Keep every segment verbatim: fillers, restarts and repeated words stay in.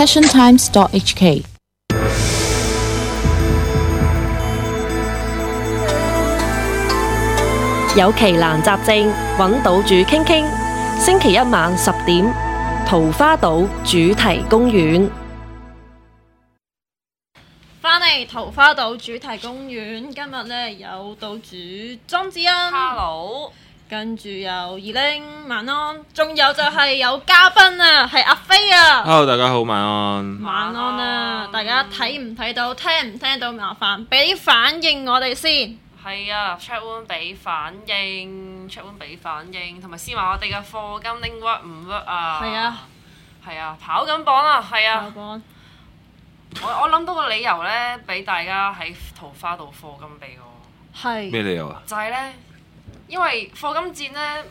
passion times dot h k。 有奇難雜症，揾島主傾傾。星期一晚十點，桃花島主題公園。 返嚟桃花島主題公園，今日咧有島主莊子欣 ，Hello， 跟住有二玲晚安，仲有就係有嘉賓啊，係阿飛啊 Hello， 大家好，晚安。 晚安啊！大家睇唔睇到，聽唔聽到，麻煩俾啲反應我哋先。 係啊 ，chat room 俾反應 ，chat room 俾反應，同埋試埋我哋嘅課金拎 work 唔 work 啊？ 係啊， 係啊，跑緊榜啊，係啊。 跑榜。 我我諗到個理由咧，俾大家喺桃花度課金俾我。 係。 咩理由啊？ 就係咧，因為課金戰咧，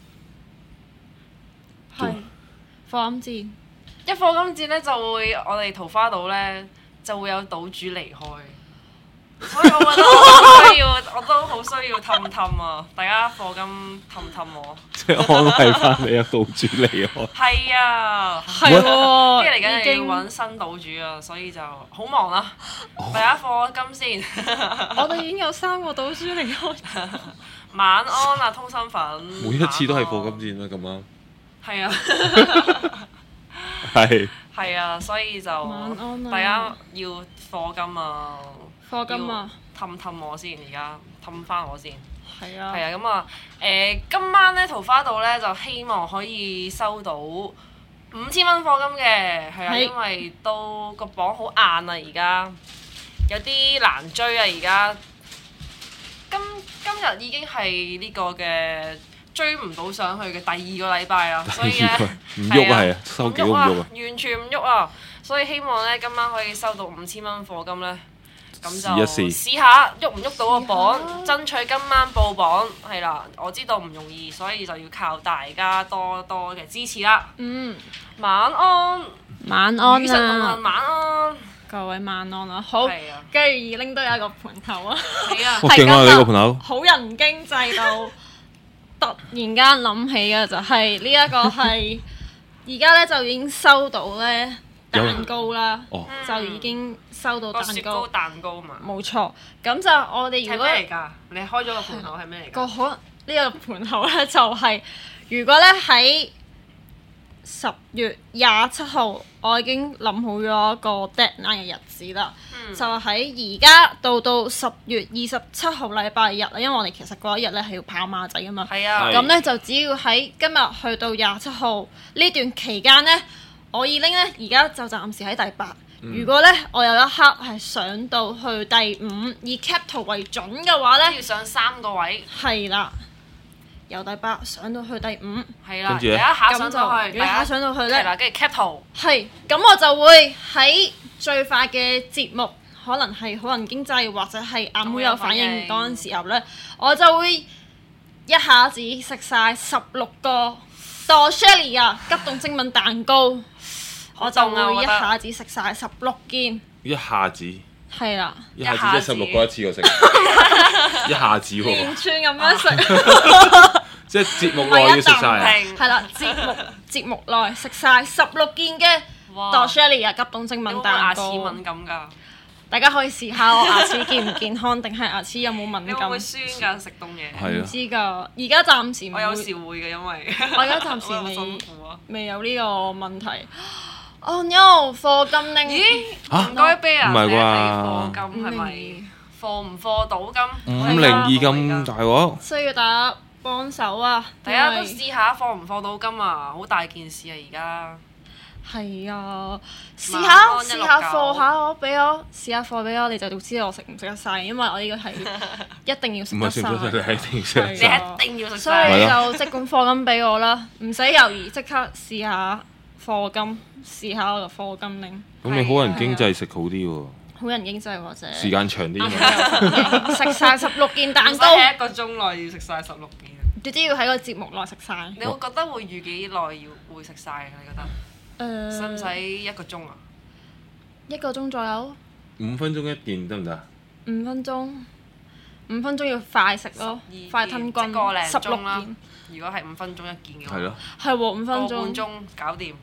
係。課金戰。一課金戰咧，就會我哋桃花島咧就會有島主離開。所以我覺得我好需要，我都好需要氹氹啊！大家課金氹氹我， 即係安慰翻你啊，島主離開。 係啊， 係喎， 跟住嚟緊又要揾新島主啊，所以就好忙啦。大家課金先。 我哋已經有三個島主離開。 晚安啊，通心粉。 每一次都係課金戰啦，咁啱。 係啊。 係。 係啊，所以就大家要課金啊。 課金啊！ 氹氹我先，而家氹翻我先。 係啊。 係啊，咁啊，誒，今晚咧桃花島咧就希望可以收到五千蚊課金嘅，係啊，因為都個榜好硬啊，而家有啲難追啊，而家今今日已經係呢個嘅追唔到上去嘅第二個禮拜啦，所以咧唔喐啊，係啊，收幾都唔喐啊， 完全唔喐啊，所以希望咧今晚可以收到五千蚊課金咧。咁就試一試試下喐唔喐到個榜，爭取今晚報榜係啦。我知道唔容易，所以就要靠大家多多嘅支持啦。 嗯， 晚安， 晚安與神同啊！ 行，晚安， 各位晚安啊！好，跟住二拎都有一個盤頭啊！ 係啊， 我勁啊！你個盤頭好人經濟到突然間諗起嘅就係呢一個係而家咧就已經收到咧蛋糕啦， 哦、 就已經收到蛋糕。 個雪糕蛋糕嘛。 冇錯，咁就我哋如果係咩嚟㗎？你開咗個盤口係咩嚟㗎？ 個可呢個盤口咧就係、是，如果咧喺十月廿七號，我已經諗好咗一個 deadline 嘅日子啦，嗯、就喺而家到到十月二十七號禮拜日啦，因為我哋其實嗰一日咧係要跑馬仔㗎嘛。 係啊。 咁咧就只要喺今日去到廿七號呢段期間咧。我二拎咧，而家就暫時喺第八。嗯、如果咧，我有一刻係上到去第五，以 cap 圖為準嘅話咧， 要上三個位。 係啦，由第八上到去第五。 係啦，第一下上到去， 第一下上到去咧， 係啦，跟住 cap 圖。 係，咁我就會喺最快嘅節目，可能係好人經濟或者係阿妹有反應嗰陣時候咧，我就會一下子食晒十六個 Dorcelli 啊急凍精品蛋糕。我就會一下子食晒十六件， 一下子係啦， 一下子即係十六個一次過食，一下子喎， 連串咁樣食， 即係節目內要食晒啊！ 係啦，節目節目內食晒十六件嘅 Dorcelli 啊急凍精品蛋糕。 有冇牙齒敏感㗎？ 大家可以試下我牙齒健唔健康，定係牙齒有冇敏感？ 你會唔會酸㗎？食凍嘢？ 係啊， 唔知㗎。而家暫時我有時會嘅，因為我而家暫時未辛苦啊， 未有呢個問題。Oh no！課金拎咦？唔該啤啊！ 唔係啩？ 課金係咪課唔課到金？ 五零二咁大鑊？ 需要大家幫手啊！ 大家都試下課唔課到金啊！好大件事啊！而家係啊，試下試下課下我俾我試下課俾我，你就知道我食唔食得晒，因為我呢個係一定要食得晒。 唔係食唔食得晒，你一定要食得晒。你一定要食晒。 所以就即管課金俾我啦，唔使猶豫，即刻試下課金。試下我個課金拎， 咁你好人經濟食好啲喎， 好人經濟或者時間長啲嘛， 食晒十六件蛋糕， 一個鐘內要食晒十六件， 總之要喺個節目內食晒。 你會覺得會預幾耐要會食晒嘅？你覺得？誒，使唔使一個鐘啊？ 一個鐘左右。 五分鐘一件得唔得？ 五分鐘，五分鐘要快食咯，快吞棍，十六件。 如果係五分鐘一件嘅話， 係咯， 係喎，五分鐘。 個半鐘搞掂。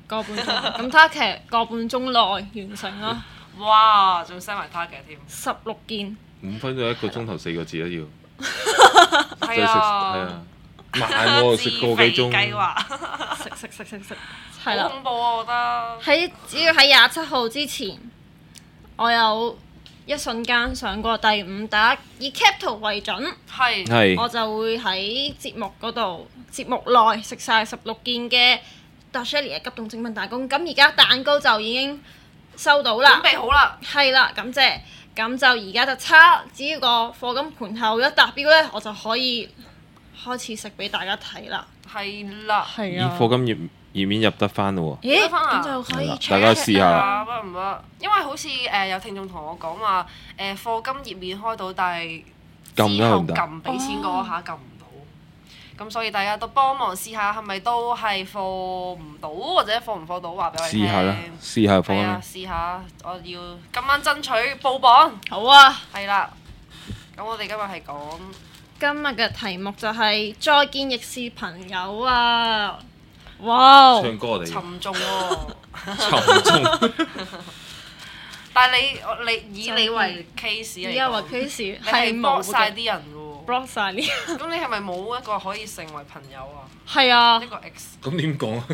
個半鐘，咁睇下其實個半鐘內完成啦。 哇！仲 set 埋 target 添， 十六件。 五分鐘一個鐘頭四個字啦要。 係係啊， 啊，慢喎食個幾鐘。 計劃食食食食食，係啦。 好恐怖啊！我覺得喺只要喺廿七號之前，我有一瞬間上過第五打，以 cap 圖為準， 係係。 我就會喺節目嗰度節目內食晒十六件嘅 Dashelly 嘅急凍精品蛋糕。咁而家蛋糕就已經收到啦， 準備好啦， 係啦，感謝。咁就而家就差，只要個課金盤後一達標咧，我就可以開始食俾大家睇啦。 係啦， 係咦，課金頁頁面入得翻咯喎。 咦， 得返啊咁就可以係啦 check 大家試下啊，不唔得，因為好似誒、呃、有聽眾同我講話誒課金頁面開到，但係撳之後都唔得撳俾錢嗰下撳唔到，咁所以大家都幫忙試下，係咪都係課唔到或者課唔課到話俾我哋聽。 試下啦，試下課係啊， 金。 試下，我要今晚爭取報榜。 好啊！ 係啦，咁我哋今日係講今日嘅題目就係、再見亦是朋友啊！哇！ 唱歌我哋沉重喎、 沉重。 但係你我你以你為 case 嚟而家話講， case 你係係冇 block 晒嘅啲人嘅喎。 block 晒呢？ 咁你係咪冇一個可以成為朋友啊？ 係啊呢！個 X 咁點講啊？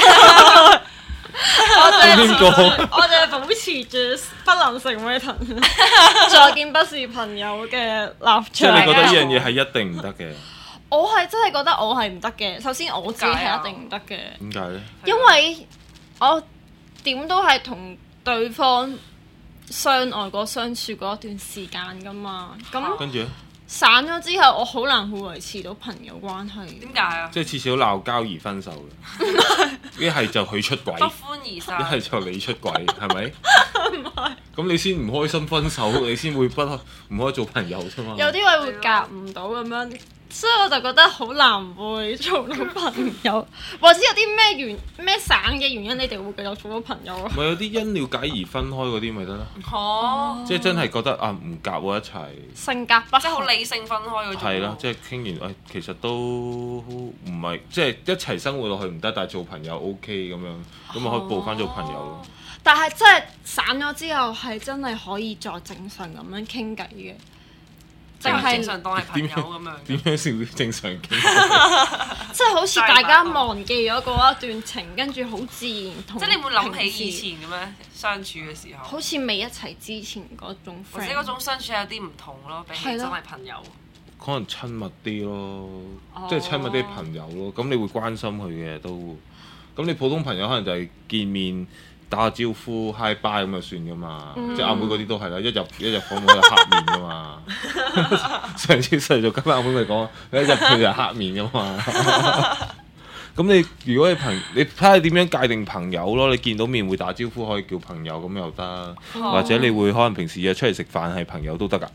我哋點講？ 我哋保持住不能成為朋友，再見不是朋友嘅立場。 即係你覺得呢樣嘢係一定唔得嘅？ 我係真係覺得我係唔得嘅。首先我自己係一定唔得嘅， 點解咧？ 因為我點都係同對方相愛過、相處過一段時間噶嘛。咁跟住咧， 散咗之後，我好難會維持到朋友關係。 點解啊？ 即係次次都鬧交而分手嘅。一係就佢出軌， 不歡而一散。 係就你出軌，係咪？咁你先唔開心分手，你先會不唔可以做朋友啫嘛。 有啲位會夾唔到咁樣，所以我就覺得好難會做到朋友，或者有啲咩原咩省嘅原因，你哋會繼續做到朋友咯。 咪有啲因了解而分開嗰啲咪得咯， 哦， 即係真係覺得啊唔夾喎一齊， 性格不即係好合， 理性分開嗰種。 係啦，即係傾完誒、哎、其實都唔係即係一齊生活落去唔得，但係做朋友 O K 咁樣，咁啊可以報翻做朋友咯。 但係真係散咗之後係真係可以再正常咁樣傾偈嘅， 即係定係正常當係朋友咁樣。 點樣先會正常傾？ 即係好似大家忘記咗嗰一段情，跟住好自然同即係你會諗平時起以前咁樣相處嘅時候， 好似未一齊之前嗰種或者 friend， 嗰種相處有啲唔同咯，比起係咯真係朋友。 可能親密啲咯， 哦即係親密啲朋友咯。咁你會關心佢嘅都。咁你普通朋友可能就係見面打下招呼 hi bye 咁就算噶嘛。 嗯即係阿妹嗰啲都係啦，一入一入房門就黑面噶嘛。上次細做今日阿妹咪講，一入去就黑面噶嘛。咁你如果你朋，你睇下點樣界定朋友咯？你見到面會打招呼可以叫朋友咁又得， 哦或者你會可能平時約出嚟食飯係朋友都得㗎。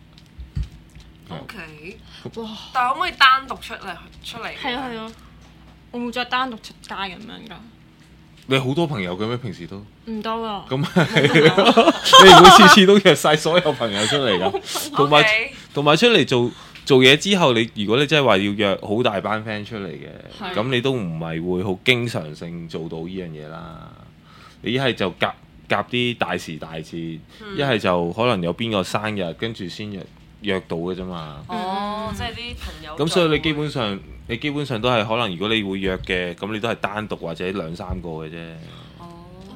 O K， 哇， 但係可唔可以單獨出嚟出嚟？ 係啊係啊，會唔會再單獨出街咁樣㗎？ 你好多朋友嘅咩？平時都唔多啊。 咁係，你唔會次次都約晒所有朋友出嚟㗎，同埋 OK 同埋出嚟做做嘢之後，你如果你真係話要約好大班 friend 出嚟嘅， 係咁你都唔係會好經常性做到呢樣嘢啦。你一係就夾夾啲大時大節，一係、就可能有邊個生日，跟住先約約到嘅啫嘛。 哦，即係啲朋友。 咁所以你基本上你基本上都係可能，如果你會約嘅，咁你都係單獨或者兩三個嘅啫。 哦，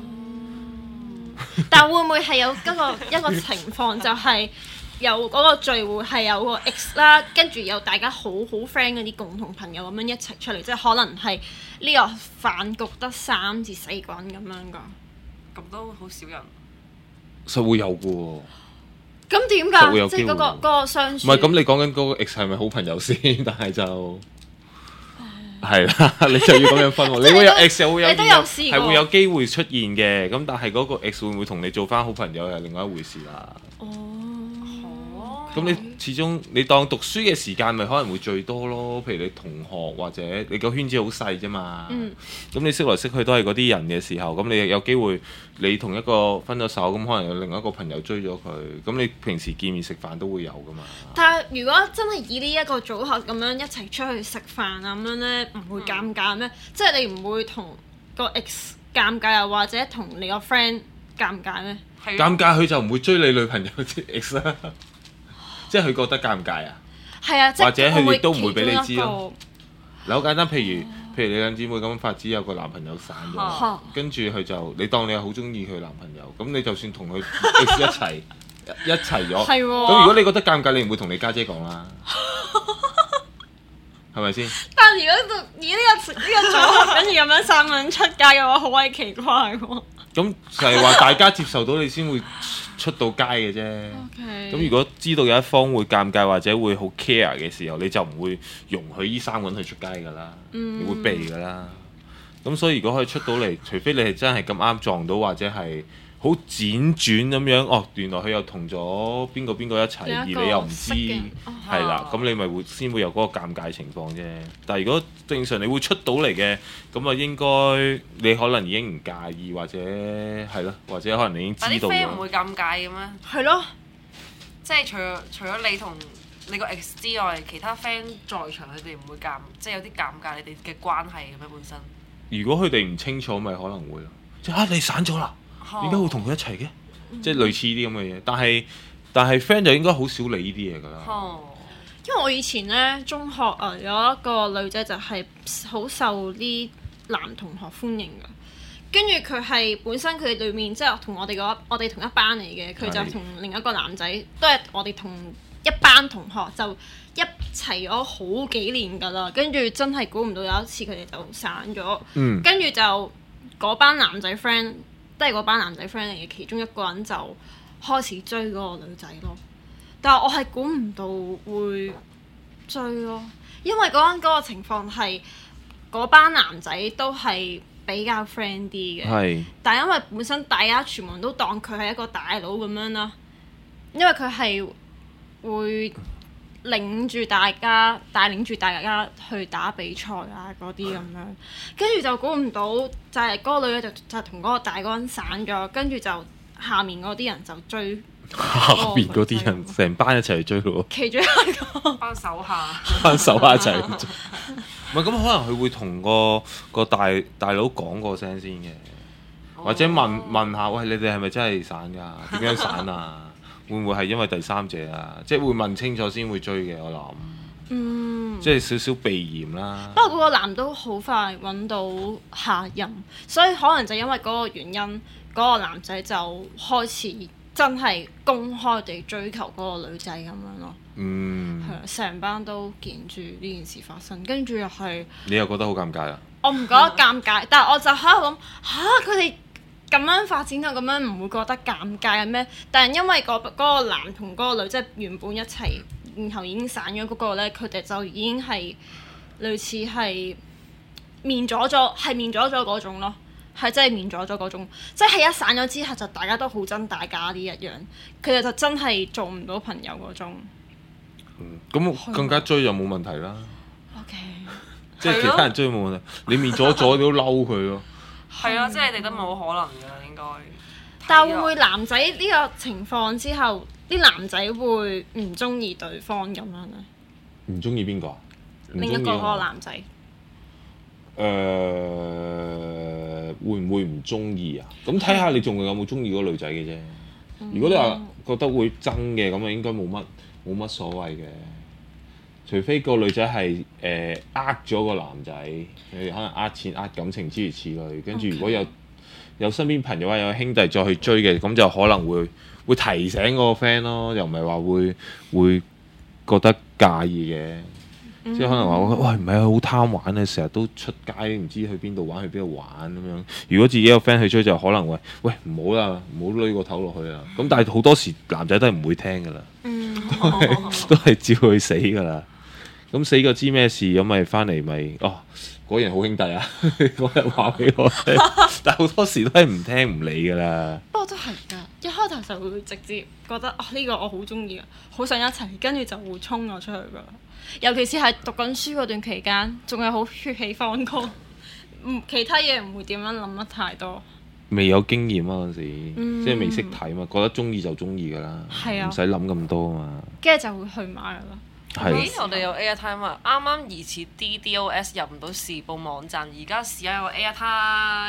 但會唔會係有一個一個情況，就係有嗰個聚會係有個 X 啦，跟住有大家好好 friend 嗰啲共同朋友咁樣一齊出嚟，即係可能係呢個飯局得三至四個人咁樣㗎。 咁都好少人。 實會有嘅喎。 咁點實會有㗎？即係嗰個機會嗰個相處。 唔係咁，你講緊嗰個 X 係咪好朋友先？但係就係啦，你就要咁樣分喎。你會有 X 又會有你都有試過係會有機會出現嘅。咁但係嗰個 X 會唔會同你做翻好朋友係另外一回事啦。 哦。 哦。 咁你始終你當讀書嘅時間咪可能會最多咯。譬如你同學或者你個圈子好細啫嘛。 嗯。 咁你識來識去都係嗰啲人嘅時候，咁你有機會你同一個分咗手，咁可能有另一個朋友追咗佢。咁你平時見面食飯都會有噶嘛。 但係如果真係以呢一個組合咁樣一齊出去食飯啊咁樣咧，唔會尷尬咩？即係你唔會同個 X 尷尬，又或者同你個 friend 尷尬咩？ 係尷尬佢就唔會追你女朋友啲 ex 啦，即係佢覺得尷尬啊。 係啊，即係或者佢哋會都唔會俾你知咯其中一個。 嗱，好簡單，譬如譬如你兩姊妹咁發展有個男朋友散咗， 嚇跟住佢就你當你係好中意佢男朋友，咁你就算同佢 ex 一齊一齊咗， 係喎咁如果你覺得尷尬，你唔會同你家姐講啦，係咪先？ 但係如果以呢個呢個組合跟住咁樣三個人出街嘅話，好鬼奇怪喎。 咁就係話大家接受到你先會出到街嘅啫。 OK 咁如果知道有一方會尷尬或者會好 care 嘅時候，你就唔會容許呢三個人去出街㗎啦， 嗯你會避㗎啦。咁所以如果可以出到嚟，除非你係真係咁啱撞到，或者係好輾轉咁樣，哦，原來佢又同咗邊個邊個一齊，而你有一個又唔知識嘅，哦係啦，咁你咪會先會有嗰個尷尬情況啫。但係如果正常你會出到嚟嘅，咁啊應該你可能已經唔介意，或者係咯，或者可能你已經但啲知道 friend 唔咗。 會尷尬嘅咩？ 係咯， 即係除咗除咗你同你個 ex 之外，其他 friend 在場，佢哋唔會尷，即係有啲尷尬你哋嘅關係嘅咩本身？ 如果佢哋唔清楚，咪可能會咯。即係啊，你散咗啦，點解會同佢一齊嘅？即係類似啲咁嘅嘢。但係但係 friend 就應該好少理呢啲嘢㗎啦。 哦， 因為我以前咧中學啊有一個女仔就係好受啲男同學歡迎㗎。跟住佢係本身佢哋裏面即係同我哋嗰我哋同一班嚟嘅，佢就同另一個男仔都係我哋同一班同學，就一齊咗好幾年㗎啦。跟住真係估唔到有一次佢哋就散咗， 嗯跟住就嗰班男仔 friend 都係嗰班男仔 friend 嚟嘅，其中一個人就開始追嗰個女仔咯。但係我係估唔到會追咯，因為嗰陣嗰個情況係嗰班男仔都係比較 friend 啲嘅， 係但係因為本身大家全部人都當佢係一個大佬咁樣啦，因為佢係會領住大家，帶領住大家去打比賽啊嗰啲咁樣，跟住就估唔到就係嗰個女嘅就就同嗰個大嗰人散咗，跟住就下面嗰啲人就追下邊嗰啲人成班一齊去追咯， 其中一個班手下班手下一齊去追。唔係咁，可能佢會同個個大大佬講個聲先嘅，或者問問下，喂，你哋係咪真係散㗎？點樣散啊？會唔會係因為第三者啊？即係會問清楚先會追嘅，我諗。 嗯， 即係少少避嫌啦。 不過嗰個男都好快揾到下任，所以可能就因為嗰個原因，嗰、個男仔就開始真係公開地追求嗰個女仔咁樣咯。 嗯， 係啊，成班都見住呢件事發生，跟住又係你又覺得好尷尬啊？ 我唔覺得尷尬，但係我就喺度諗吓，佢哋咁樣發展到咁樣，唔會覺得尷尬咩？但係因為嗰、嗰個男同嗰個女即係原本一齊，然後已經散咗嗰個咧，佢哋就已經係類似係面咗咗，係面咗咗嗰種咯，係真係面咗咗嗰種，即係一散咗之後就大家都好憎大家呢一樣，佢哋就真係做唔到朋友嗰種。 嗯，咁更加追就冇問題啦。 OK， 即係其他人追冇問題，你面咗咗你都嬲佢咯。 係啊，即係你哋都冇可能㗎啦，應該。 但係會唔會男仔呢個情況之後，啲男仔會唔中意對方咁樣呢？ 唔中意邊個啊？唔另一個鍾意嗰個男仔， 誒、會唔會唔中意啊？咁睇下你仲有冇中意嗰個女仔嘅啫。如果你話覺得會憎嘅，咁啊應該冇乜冇乜所謂嘅。除非個女仔係誒呃咗個男仔，佢可能呃錢、呃感情諸如此類。跟住如果有有身邊朋友啊、有兄弟再去追嘅，咁就可能會會提醒嗰個 friend 咯，又唔係話會會覺得介意嘅。即係可能話喂，唔係啊，好貪玩啊，成日都出街，唔知去邊度玩，去邊度玩咁樣。如果自己有 friend 去追，就可能會喂，唔好啦，唔好攆個頭落去啦。咁但係好多時男仔都係唔會聽噶啦， 嗯， 都係照佢死噶啦。咁死個知咩事，咁咪翻嚟咪哦，果然好兄弟啊！嗰日話俾我聽，但係好多時都係唔聽唔理噶啦。 不過都係㗎，一開頭就會直接覺得啊呢、個我好中意啊，好想一齊，跟住就會衝咗出去㗎。尤其是係讀緊書嗰段期間，仲係好血氣方剛，唔其他嘢唔會點樣諗得太多。 未有經驗啊嗰陣時， 嗯即係未識睇嘛，覺得中意就中意噶啦， 係啊唔使諗咁多啊嘛。 跟住就會去買㗎啦。 係咦，我哋有 Airtime 啊！啱啱疑似 D D O S 入唔到時報網站，而家試下有個 Airtime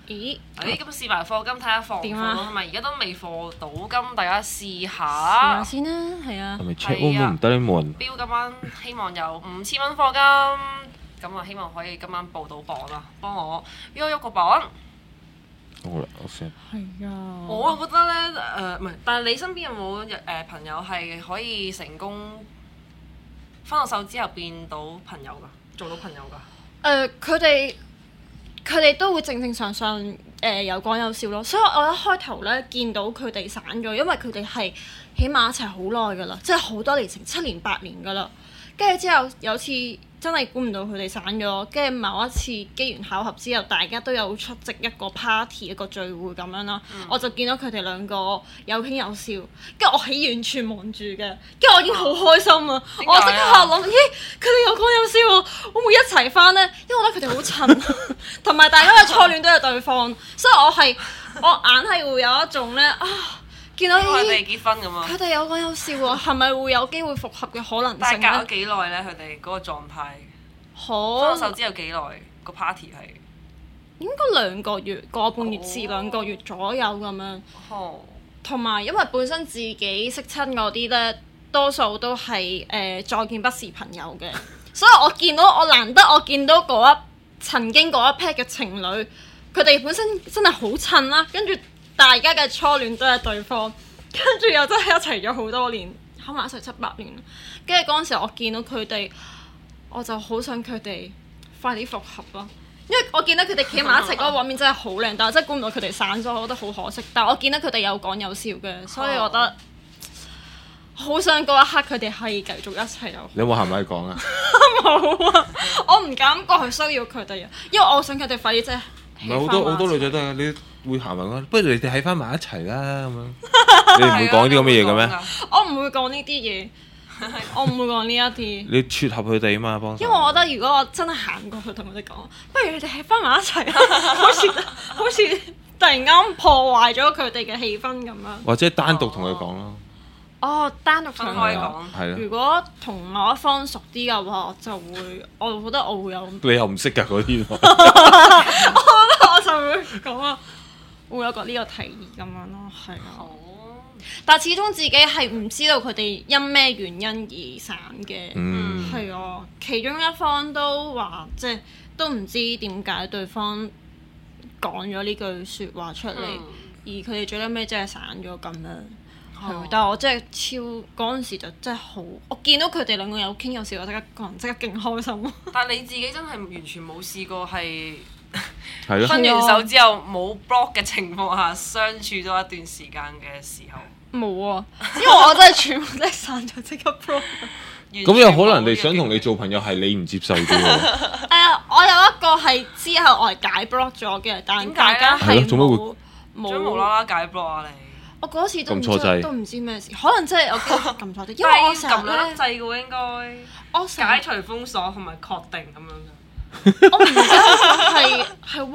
咦？ 誒咁試埋課金睇下放唔點啊放到，同埋而家都未課到金，大家試試下下。 先啦，係啊係。咪 check room 都唔得咧？冇人標今晚希望有五千蚊課金，咁啊希望可以今晚報到榜啦，幫我喐喐個榜。 好啦，我先。 係啊。 我啊覺得咧誒唔係，但係你身邊有冇誒、呃、朋友係可以成功分咗手之後變到朋友㗎，做到朋友㗎？ 誒，佢哋佢哋都會正正常常誒、呃、有講有笑咯，所以我一開頭咧見到佢哋散咗，因為佢哋係起碼一齊好耐㗎啦，即係好多年，成七年八年㗎啦。跟住之後有次真係估唔到佢哋散咗，跟住某一次機緣巧合之後，大家都有出席一個 party 一個聚會咁樣啦，嗯、我就見到佢哋兩個有傾有笑，跟住我喺完全望住嘅，跟住我已經好開心啊！我即刻諗，咦，佢哋有講有笑喎，會唔會一齊翻呢？因為我覺得佢哋好襯，同埋大家嘅初戀都係對方，所以我係我硬係會有一種呢。啊〜見到佢哋結婚咁啊！ 佢哋有講有笑喎，係咪會有機會復合嘅可能性咧？ 但係隔咗幾耐咧？佢哋嗰個狀態， 好分手之後幾耐？個 party 係應該兩個月，個半月至兩個月左右咁樣。 哦， 同埋因為本身自己識親嗰啲咧，多數都係誒、呃、再見不是朋友嘅，所以我見到我難得我見到嗰一曾經嗰一 pair 嘅情侶，佢哋本身真係好襯啦，跟住。大家嘅初戀都係對方，跟住又真係一齊咗好多年，喺埋一齊七八年。跟住嗰陣時，我見到佢哋，我就好想佢哋快啲復合咯。因為我見到佢哋企埋一齊嗰個畫面真係好靚，但係真係估唔到佢哋散咗，我覺得好可惜。但係我見到佢哋有講有笑嘅，所以我覺得好想嗰一刻佢哋係繼續一齊又。 你有冇行埋去講啊？ 冇啊！我唔敢過去騷擾佢哋啊，因為我想佢哋快啲即係。 唔係好多好多女仔都係你。會行埋講，不如你哋喺翻埋一齊啦咁樣。你唔會講啲咁嘅嘢嘅咩？ 我唔會講呢啲嘢，我唔會講呢一啲。 你撮合佢哋啊嘛，幫手。 因為我覺得如果我真係行過去同佢哋講，不如你哋喺翻埋一齊啦，好似好似突然間破壞咗佢哋嘅氣氛咁樣。 或者單獨同佢講咯。 哦，單獨同佢講。 係咯。 如果同某一方熟啲嘅話，我就會，我覺得我會有。 你又唔識㗎嗰啲。 我覺得我就會講啊。會有個呢個提議咁樣咯，係啊。 哦、 但係始終自己係唔知道佢哋因咩原因而散嘅， 嗯， 係啊。其中一方都話，即係都唔知點解對方講咗呢句説話出嚟，嗯、而佢哋最尾真係散咗咁樣。係、哦，但係我真係超嗰陣時就真係好，我見到佢哋兩個有傾有笑，我即刻個人即刻勁開心。 但係你自己真係完全冇試過係。 係咯， 分完手之後冇 block 嘅情況下相處咗一段時間嘅時候， 冇啊，因為我真係全部都係散咗即刻 block。 咁有可能你想同你做朋友係你唔接受嘅喎。 誒，我有一個係之後我係解 block 咗嘅，但大家係冇冇無啦啦解 block 啊你？ 我嗰次都唔錯掣都唔知咩事，可能真係我撳錯掣，因為我成日撳兩粒掣嘅喎應該。 我解除封鎖同埋確定咁樣嘅。 我唔記得係係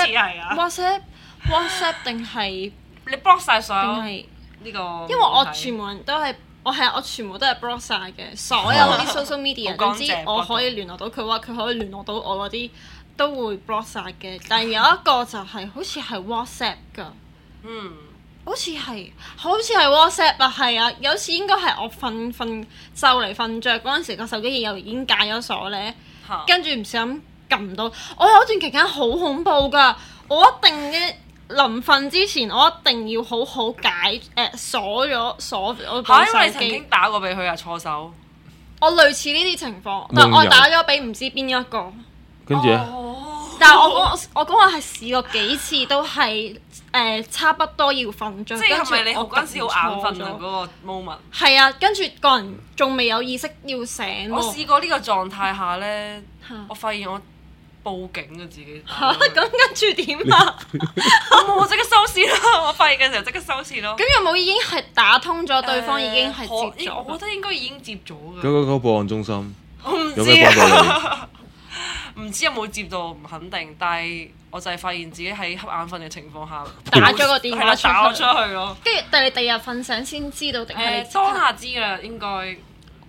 WhatsApp、WhatsApp、WhatsApp 定係你 block 曬所有定係呢個？ 因為我全部人都係我係我全部都係 block 曬嘅，所有啲 social media，總之我可以聯絡到佢話佢可以聯絡到我嗰啲都會 block 曬嘅。但係有一個就係好似係 WhatsApp 㗎， 嗯， 好似係好似係 WhatsApp 啊，係啊，有次應該係我瞓瞓就嚟瞓着嗰陣時，個手機又已經解咗鎖咧，跟住唔小心。撳唔到，我有一段期間好恐怖㗎，我一定嘅臨瞓之前，我一定要好好解誒、呃、鎖咗鎖咗部手機。嚇！因為你曾經打過俾佢啊，錯手。 我類似呢啲情況，但我打咗俾唔知邊一個。 跟住咧？ 但係我講我講我係試過幾次都係誒、呃、差不多要瞓着。 即係係咪你嗰陣時好眼瞓啊？嗰個 moment。係啊，跟住個人仲未有意識要醒。 我試過呢個狀態下咧，我發現我。報警啊！自己嚇咁跟住點啊？ 我冇即刻收線咯！我發現嘅時候即刻收線咯。 咁有冇已經係打通咗？對方已經係接咗？ 我覺得應該已經接咗㗎。 九九九報案中心。 我唔知有咩幫助你？唔知有冇接到唔肯定，但係我就係發現自己喺瞌眼瞓嘅情況下打咗個電話打咗出去咯。 跟住但係你第二日瞓醒先知道定係？ 誒當下知㗎啦，應該。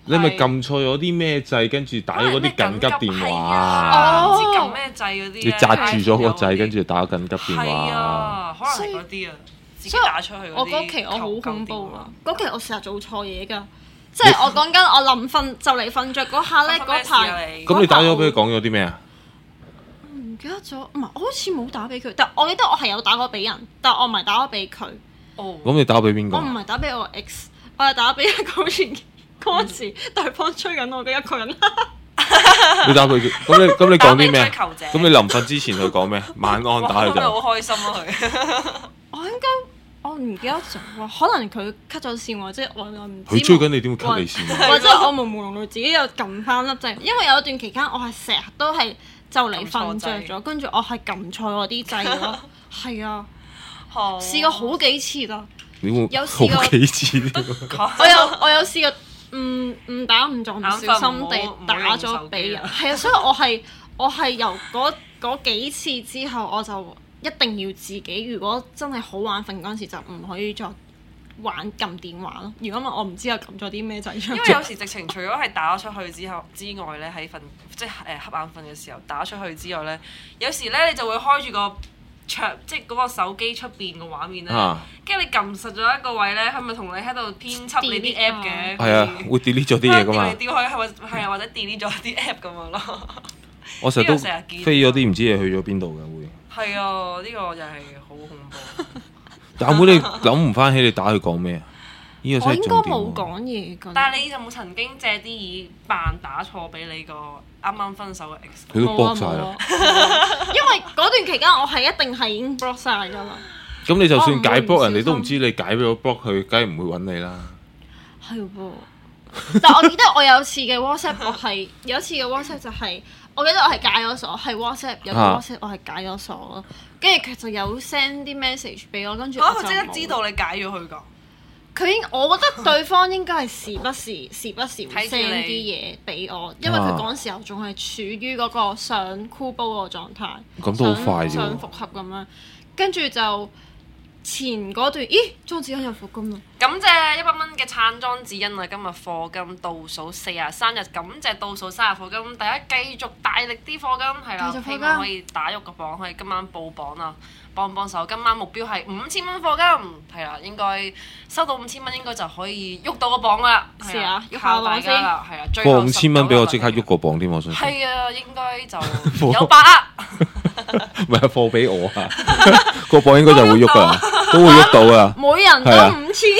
你咪撳錯咗啲咩掣，跟住打咗嗰啲緊急電話啊！唔知撳咩掣嗰啲咧， 你紮住咗個掣，跟住打緊急電話。 係啊，可能係嗰啲啊，自己打出去嗰啲。 我嗰期我好恐怖啊！嗰期我成日做錯嘢㗎，即係我講緊我臨瞓就嚟瞓着嗰下咧，嗰排。 咁你打咗俾佢講咗啲咩啊？ 唔記得咗，唔係我好似冇打俾佢，但我記得我係有打過俾人，但我唔係打咗俾佢。 哦。 咁你打俾邊個？ 我唔係打俾我 X， 我係打俾一個好似嗰陣時對方追緊我嘅一個人。 你打俾佢，咁你咁你講啲咩？咁你臨瞓之前佢講咩？晚安打佢就。 好開心啊佢。 我應該我唔記得咗，可能佢 cut 咗線或者我我唔知。 佢追緊你點會 cut 你線啊？ 或者我無無論自己又撳翻粒掣，因為有一段期間我係成日都係就嚟瞓着咗，跟住我係撳錯嗰啲掣咯。係啊，試過好幾次啦。有試過好幾次。 我有我有試過。唔唔打唔撞，唔小心地打咗俾人，係啊，所以我係我係由嗰嗰幾次之後，我就一定要自己，如果真係好眼瞓嗰陣時，就唔可以再玩撳電話咯。如果唔係，我唔知我撳咗啲咩掣出嚟。 因為有時直情除咗係打咗出去之後之外咧，喺瞓即係誒瞌眼瞓嘅時候打出去之外咧，有時咧你就會開住個桌，即係嗰個手機出邊個畫面咧，跟住你撳實咗一個位咧，佢咪同你喺度編輯你啲 app 嘅。 係啊，會 delete 咗啲嘢噶嘛。 調嚟調去係咪係啊？或者 delete 咗啲 app 咁樣咯。 我成日都飛咗啲唔知嘢去咗邊度嘅會。 係啊，呢個又係好恐怖。 但阿妹你諗唔翻起你打佢講咩啊？呢個真係重點。 我應該冇講嘢㗎。 但係你有冇曾經借啲意扮打錯俾你個啱啱分手嘅 ex？ 佢都 block 曬啦。 因為嗰段期間我係一定係已經 block 曬㗎啦。 咁你就算解 block 人哋都唔知你解咗 block 佢，梗係唔會揾你啦。 係喎。但係我記得我有次嘅 WhatsApp 我係有一次嘅 WhatsApp 就係、是、我記得我係解咗鎖，係 WhatsApp 有個 WhatsApp 我係解咗鎖咯，跟住佢就有 send 啲 message 俾我，跟住我就冇。佢即刻知道你解咗佢㗎。 佢應我覺得對方應該係時不時時不時會 send 啲嘢俾我，因為佢嗰陣時候仲係處於嗰個想箍煲個狀態， 咁都好快啫， 想復合咁樣，跟住就。前嗰段，咦，莊子欣有課金啊！ 感謝一百蚊嘅撐莊子欣啊！今日課金倒數四十三日，感謝倒數三日課金，大家繼續大力啲課金，係啦，希望可以打喐個榜，可以今晚報榜啊！幫幫手，今晚目標係五千蚊課金，係啦，應該收到五千蚊應該就可以喐到個榜啦。 係啊， 靠大家啦，係啊， 課五千蚊俾我即刻喐個榜添，我相信。 係啊，應該就有把握。 唔係課俾我啊，個榜應該就會喐噶，都會喐到啊。 每人都五千。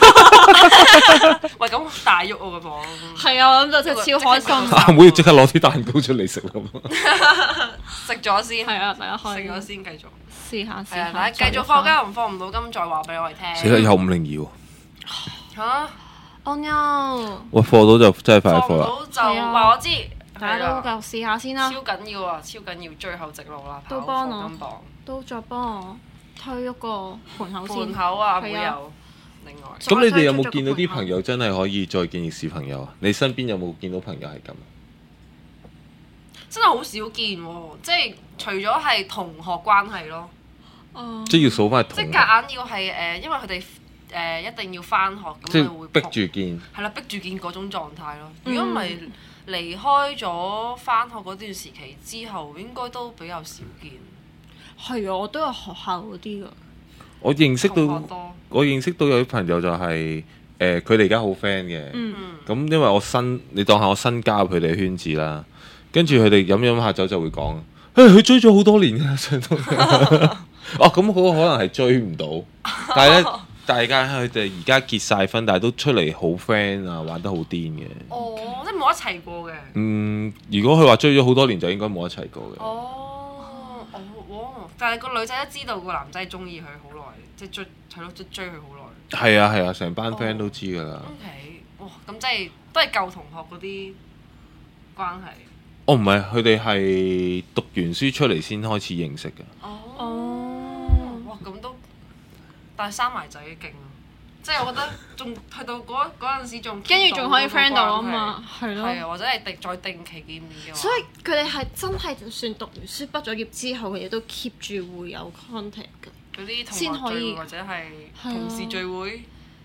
喂，咁大喐我個榜。 係啊，我諗就真係超開心。 阿妹要即刻攞啲蛋糕出嚟食啦。 食咗先。 係啊，大家開。 食咗先，繼續。 試下試下。係啊，繼續課金，課唔到金再話俾我哋聽。 死啦！有五零二喎。 嚇 ！Oh no！ 喂，課到就真係快課啦。 課到就話我知。 大家都夠試下先啦， 超緊要啊！超緊要，最後直路啦， 都幫我，都再幫我推一個盤口先。 盤口啊，會有另外。 咁你哋有冇見到啲朋友真係可以再見亦是朋友啊？你身邊有冇見到朋友係咁？ 真係好少見喎，即係除咗係同學關係咯。 哦。 即係要數翻同學。 即係夾硬要係誒，因為佢哋誒一定要翻學，咁佢會逼住見。 係啦，逼住見嗰種狀態咯。如果唔係，離開咗返學嗰段時期之後，應該都比較少見。 係啊，我都有學校嗰啲㗎。 我認識到，我認識到有啲朋友就係、是、誒，佢哋而家好 friend 嘅。嗯。咁因為我新，你當下我新加入佢哋圈子啦，跟住佢哋飲飲下酒就會講，誒佢追咗好多年㗎，上到。哦，咁嗰個可能係追唔到，但係咧。大家佢哋而家結晒婚，但係都出嚟好 friend 啊，玩得好癲嘅。 哦，即係冇一齊過嘅。 嗯，如果佢話追咗好多年，就應該冇一齊過嘅。 哦，哦，但係個女仔都知道個男仔中意佢好耐，即係追係咯，即係追佢好耐。 係啊係啊，成班 friend 都知㗎啦。 O K，哇，咁即係都係舊同學嗰啲關係。 哦，唔係，佢哋係讀完書出嚟先開始認識嘅。 哦，哇，咁都〜但係生埋仔勁，即係我覺得仲去到嗰嗰陣時仲跟住仲可以 friend 到啊嘛，係咯， 係啊，或者係定再定期見面嘅話， 所以佢哋係真係就算讀完書畢咗業之後，佢哋都 keep 住會有 contact 嘅， 嗰啲同學聚會或者係同事聚會，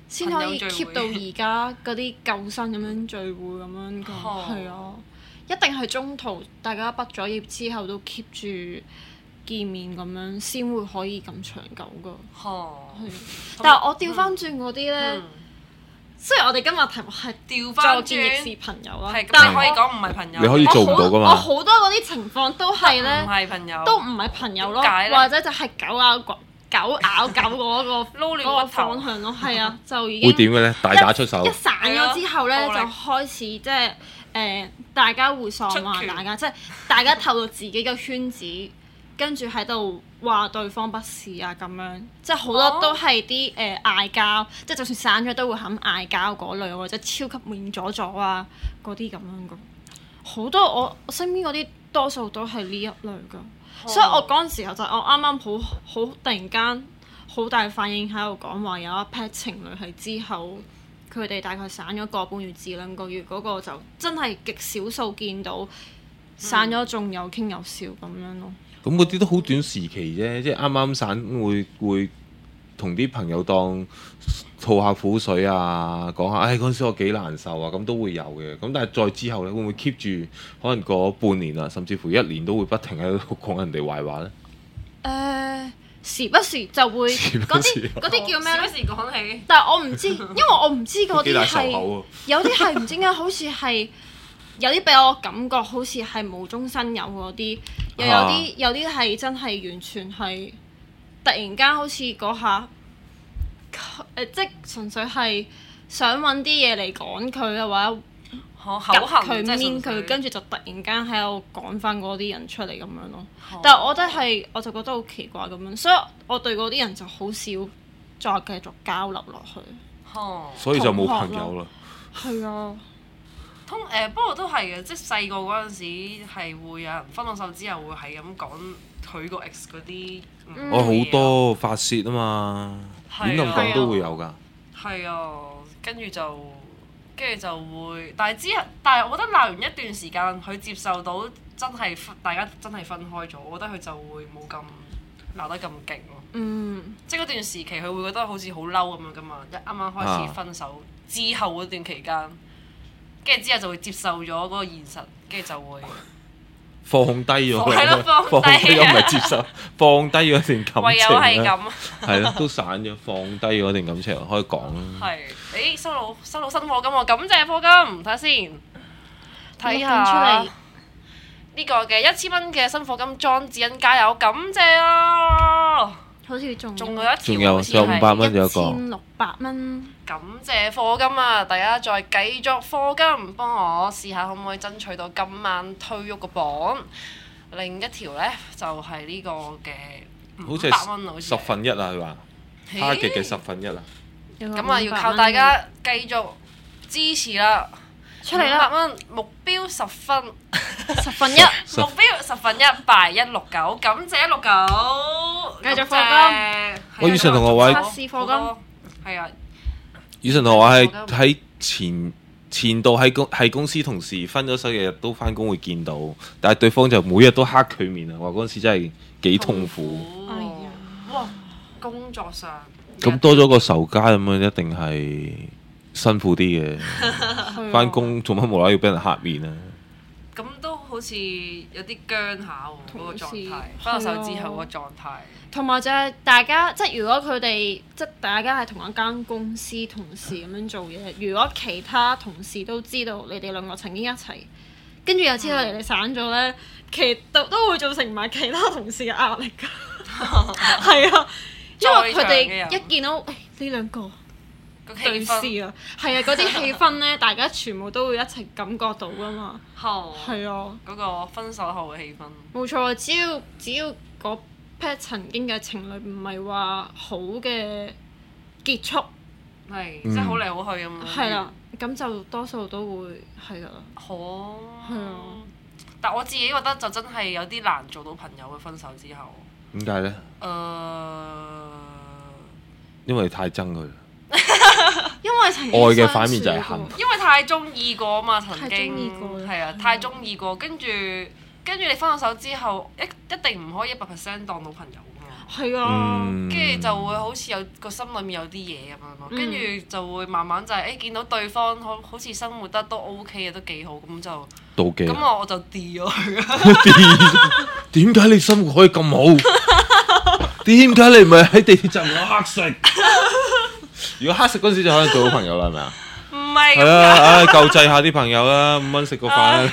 先可以 keep 到而家嗰啲舊生咁樣聚會咁樣㗎，係啊，一定係中途大家畢咗業之後都 keep 住見面咁樣，先會可以咁長久㗎。係，但係我調翻轉嗰啲咧，雖然我哋今日題目係調翻轉見亦是朋友啦， 但係可以講唔係朋友， 你可以做唔到㗎嘛。 我好多嗰啲情況都係咧， 唔係朋友， 都唔係朋友咯，或者就係狗咬狗。狗咬狗嗰個撈亂嗰個方向咯，係啊，就已經會點嘅咧？大打出手。 一散咗之後咧，就開始即係誒大家互喪話大家，即係大家透露自己嘅圈子，跟住喺度話對方不是啊咁樣，即係好多都係啲誒嗌交，即係就算散咗都會肯嗌交嗰類，或者超級面阻阻啊嗰啲咁樣噶。好多我我身邊嗰啲多數都係呢一類噶。Oh. 所以我嗰陣時候就我啱啱好好突然間好大反應喺度講話有一 pair 情侶係之後佢哋大概散咗個半月至兩個月，嗰個就真係極少數見到散咗仲有傾有笑咁樣咯。 咁嗰啲都好短時期啫，即係啱啱散會會同啲朋友當吐下苦水啊，講下唉嗰陣時我幾難受啊，咁都會有嘅。咁但係再之後咧，會唔會 keep 住可能過半年啊，甚至乎一年都會不停喺度講人哋壞話咧？誒、 呃，時不時就會嗰啲嗰啲叫咩咧？ 時不時講起， 但係我唔知，因為我唔知嗰啲係有啲係唔知點解好似係有啲俾我感覺好似係無中生有嗰啲，又有啲、啊、有啲係真係完全係突然間好似嗰下。誒，即係純粹係想揾啲嘢嚟趕佢啊，或者夾佢面佢，跟住就突然間喺度趕翻嗰啲人出嚟咁樣咯。哦、但係我覺得係，我就覺得好奇怪咁樣，所以我對嗰啲人就好少再繼續交流落去。 哦、 所以就冇朋友啦。 係啊， 通誒、呃、不過都係嘅，即係細個嗰陣時係會有人分咗手之後會係咁講佢個 ex 嗰啲。 嗯、 我好多發泄啊嘛。亂咁講都會有㗎， 係啊，跟住就跟住就會，但係之後，但係我覺得鬧完一段時間，佢接受到真係大家真係分開咗，我覺得佢就會冇咁鬧得咁勁咯。嗯，即係嗰段時期，佢會覺得好似好嬲咁樣㗎嘛。一啱啱開始分手、啊、之後嗰段期間，跟住之後就會接受咗嗰個現實，跟住就會。 放低咗， 係咯，放低咗唔係接受，放低咗段感情。 唯有係咁。 係咯，都散咗，放低咗段感情，可以講啦。 係，誒收到收到新課金喎，感謝課金，睇下先，睇下呢個嘅一千蚊嘅新課金，莊子欣加油，感謝啊！ 好似仲仲有一條， 仲有仲有五百蚊，有一個一千六百蚊。 感謝課金啊！大家再繼續課金，幫我試下可唔可以爭取到今晚推喐個榜。另一條呢，就係、是、呢個嘅五百蚊，好似十分一啊！佢話哈極嘅十分一啊！ 咁啊，要靠大家繼續支持啦！ 出嚟啦！ 五百蚊目標十分， 十分一目標十分一敗一六九，感謝一六九， 繼續課金。 我以上同學位測試課金， 係啊。 以前同學話係喺前前度喺公係公司同事，分咗手日日都翻工會見到，但係對方就每日都黑佢面啊！話嗰陣時真係幾痛苦。 哎呀，哇！工作上咁多咗個仇家咁樣，一定係辛苦啲嘅。翻工做乜無啦啦要俾人黑面啊？ 咁都好似有啲僵下喎，嗰個狀態。分咗手之後嗰個狀態。 同埋就係大家，即係如果佢哋即係大家係同一間公司同事咁樣做嘢，如果其他同事都知道你哋兩個曾經一齊，跟住又知道你哋散咗咧，嗯、其實都都會造成埋其他同事嘅壓力㗎。係啊，因為佢哋一見到誒呢兩個對視啊，係啊，嗰啲氣氛咧，大家全部都會一齊感覺到㗎嘛。係啊， 嗰個分手後嘅氣氛。冇錯，只要只要嗰 pair 曾經嘅情侶唔係話好嘅結束， 係即係好嚟好去咁樣。 係啦，咁就多數都會係噶啦。 好， 係啊。 但我自己覺得就真係有啲難做到朋友嘅，分手之後。 點解咧？ 誒、呃， 因為太憎佢。 因為曾經愛嘅反面就係恨。 因為太中意過啊嘛，曾經。 太中意過。 係啊，太中意過，跟住。跟住你分咗手之後，一一定唔可以一百 percent 當到朋友㗎嘛。 係啊， 嗯跟住就會好似有個心裡面有啲嘢咁樣咯，跟住就會慢慢就係誒見到對方好好似生活得都 OK 嘅，都幾好咁就妒忌。 咁我我就 D 咗佢啦。 點解你生活可以咁好？點解你唔係喺地鐵站攞黑食？如果黑食嗰陣時就可能做好朋友啦，係咪啊？ 唔係係啊，唉，救濟下啲朋友啦，五蚊食個飯啦，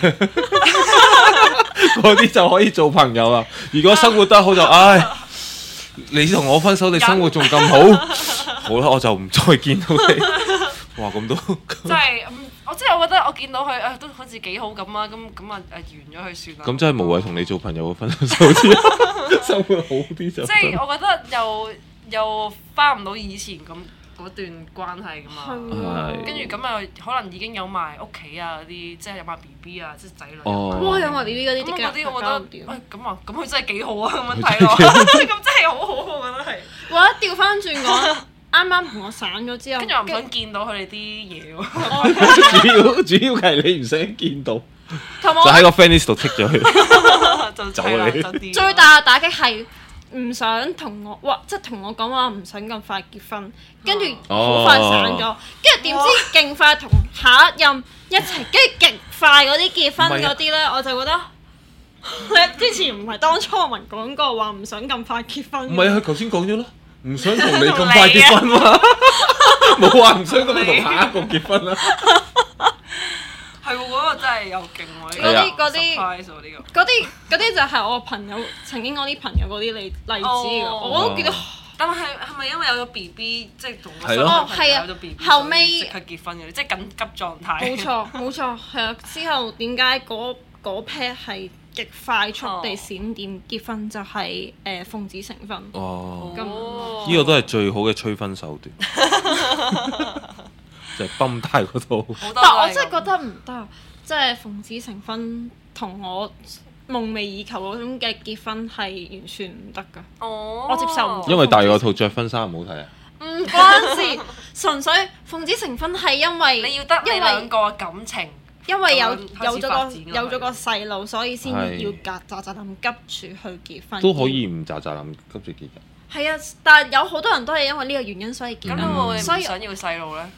嗰啲就可以做朋友啦。如果生活得好就唉，你同我分手，你生活仲咁好，好啦，我就唔再見到你。哇，咁都即係我即係我覺得我見到佢誒都好似幾好咁啊，咁咁啊誒完咗佢算啦。 咁真係無謂同你做朋友，分手之後生活好啲就。 即係我覺得又又翻唔到以前咁嗰段關係噶嘛。 係。 跟住咁又可能已經有埋屋企啊嗰啲，即係有埋 B B 啊，即係仔女。 哦。 哇！有埋 B B 嗰啲， 咁嗰啲我覺得，誒咁啊，咁佢真係幾好啊，咁樣佢睇落， 真係咁真係好好，我覺得係。 或者調翻轉講，啱啱同我散咗之後， 跟住我唔想見到佢哋啲嘢喎。 主要主要係你唔想見到， 同就喺我個 friend list 度剔咗佢。 就走啊你係啦就啲最大嘅打擊係唔想同我，哇！即係同我講話唔想咁快結婚，跟住好快散咗，跟住點知勁快同下一任一齊，跟住極快嗰啲結婚嗰啲咧，我就覺得你之前唔係當初我們講過話唔想咁快結婚。 唔係啊，佢頭先講咗咯，唔想同你咁快結婚嘛，冇話唔想咁快同下一個結婚啦。 係喎，嗰個真係有勁喎！ 嗰啲嗰啲 surprise 喎呢個。 嗰啲嗰啲就係我朋友曾經我啲朋友嗰啲例例子㗎， 哦我都覺得但係係咪因為有咗 B B，即係同個係咯新朋友哦係啊有咗 B B， 後尾即刻結婚嘅，即係緊急狀態。 冇錯冇錯，係啊！之後點解嗰嗰 pair 係極快速地閃電結婚，就係誒奉子成婚。 哦， 咁哦呢個都係最好嘅催婚手段，就係泵帶嗰度。 好多都但我係咁真係覺得唔得，即係奉子成婚同我夢寐以求嗰種嘅結婚係完全唔得㗎。 哦， 我接受唔到因為第二個套着婚紗唔好睇啊。 唔關事，純粹奉子成婚係因為你要得你因為兩個嘅感情。 因為有咁樣開始有咗個發展落去有咗個細路，所以先係要夾扎扎咁急住去結婚。 都可以唔咋咋諗急住結㗎。 係啊，但係有好多人都係因為呢個原因所以結咁你婚。 會唔會唔所以想要細路咧？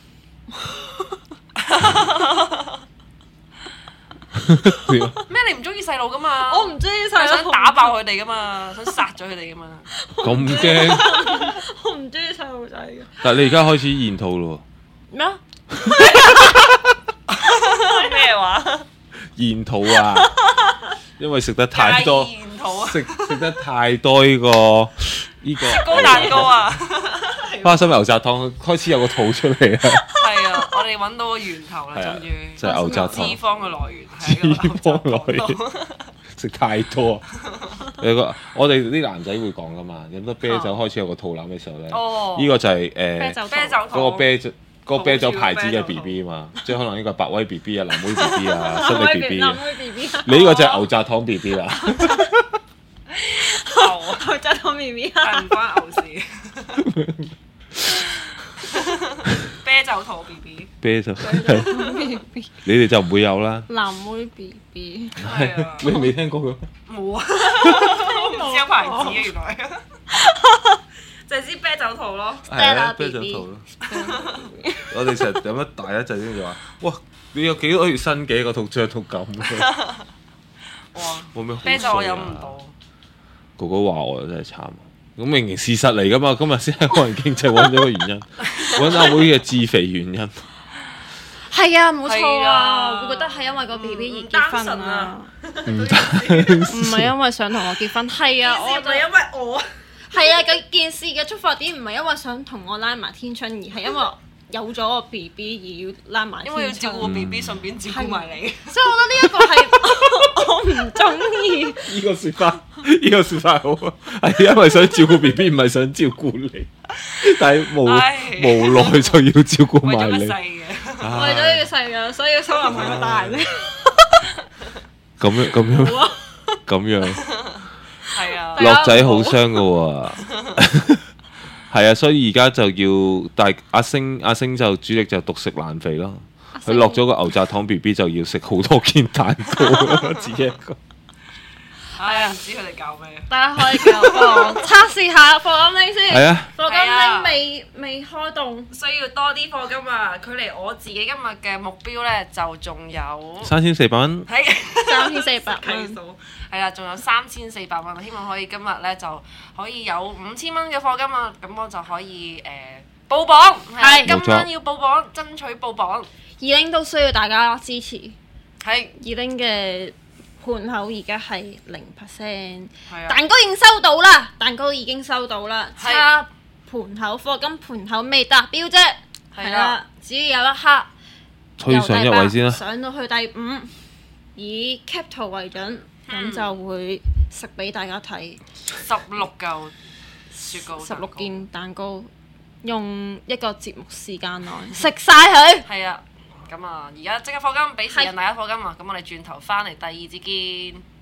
咩？你唔中意細路噶嘛？ 我唔中意你細路， 想打爆佢哋噶嘛？想殺咗佢哋噶嘛？ 咁驚？ 我唔中意細路仔嘅。 但係你而家開始驗肚咯咩啊？ 咩話？ 喎，驗肚啊！因為食得太多， 戒煙肚啊！ 食食得太多呢個呢個高蛋糕啊！ 花生油炸湯，開始有個肚出嚟啊！ 係啊，我哋揾到個源頭啦， 係啊終於就係牛雜脂湯。 肪嘅來源脂係喺個肪牛雜來源湯度。 食太多，有個我哋啲男仔會講噶嘛，飲得啤酒開始有個肚腩嘅時候咧， 哦呢個就係啤誒酒啤酒嗰個肚啤酒嗰個啤酒抱住個牌子嘅啤酒 B 肚 B 嘛，即係可能呢個係百威 B B 啊、藍妹 B B 啊、新力 B B 啊， 男妹 B B 啊， 你呢個就係牛軋糖 B B 啦。 牛啊！ 佢真係當 B B 係啊。 唔關牛事。啤酒肚 B B 啤酒，你哋就唔會有啦。 男妹 B B， 係啊， 你未聽過嘅？ 冇啊，唔知有牌子嘅原來，就係知啤酒肚咯。 係啊， Stella 啤酒 B B 肚咯。我哋成日飲一大一陣先就話，哇！你有幾個月新嘅個肚脹到咁嘅， 哇！ 冇咩好啤酒我水啊飲唔到。 哥哥話我真係慘，咁明明事實嚟噶嘛，今日先係個人經濟揾咗個原因，揾阿妹嘅自肥原因。 係啊，冇錯係啊， 啊我會覺得係因為個 B B 而嗯結婚單純啊啊， 唔唔係因為想同我結婚，係啊，我就因為我係啊，嗰件事嘅觸發點唔係因為想同我拉埋天窗，而係因為有咗個 B B 而要拉埋因為要天窗， 照顧 B B，順便照顧埋你。 所以我覺得呢一個係我唔中意。 呢個説法，呢個説法好啊，係因為想照顧 B B，唔係想照顧你，但係無唉無奈就要照顧為埋你。 咗個細嘅， 為咗呢個細嘅，所以要收埋埋個大咧。 咁樣咁樣咁樣， 係啊， 落仔好傷噶喎。係啊，所以而家就要，但係阿星阿星就主力就獨食難肥咯。佢落咗個牛軋糖 B B 就要食好多件蛋糕，自己一個。 唉，唔知佢哋搞咩。 大家可以教我測試下課金拎先。 係啊， 課金拎未未開動， 需要多啲課金啊！距離我自己今日嘅目標咧，就仲有三千四百蚊。 係三千四百計蚊。 數係啦，仲有三千四百蚊，希望可以今日咧就可以有五千蚊嘅課金啊！咁我就可以誒、呃、報榜，係係今晚要報榜，爭取報榜。 二拎都需要大家支持。 係二拎嘅盤口而家係零 percent， 係啊， 蛋糕已經收到啦，蛋糕已經收到啦， 係差盤口課金盤口未達標啫，係係啦啦， 只要有一刻推上一位先啦。 上到去第五，以 cap 圖為準，咁、 嗯就會食俾大家睇十六嚿雪糕， 十六件蛋糕，用一個節目時間內食晒佢。 係啊，咁啊，而家即刻課金，俾時間大家課金啊！咁我哋轉頭翻嚟第二節見。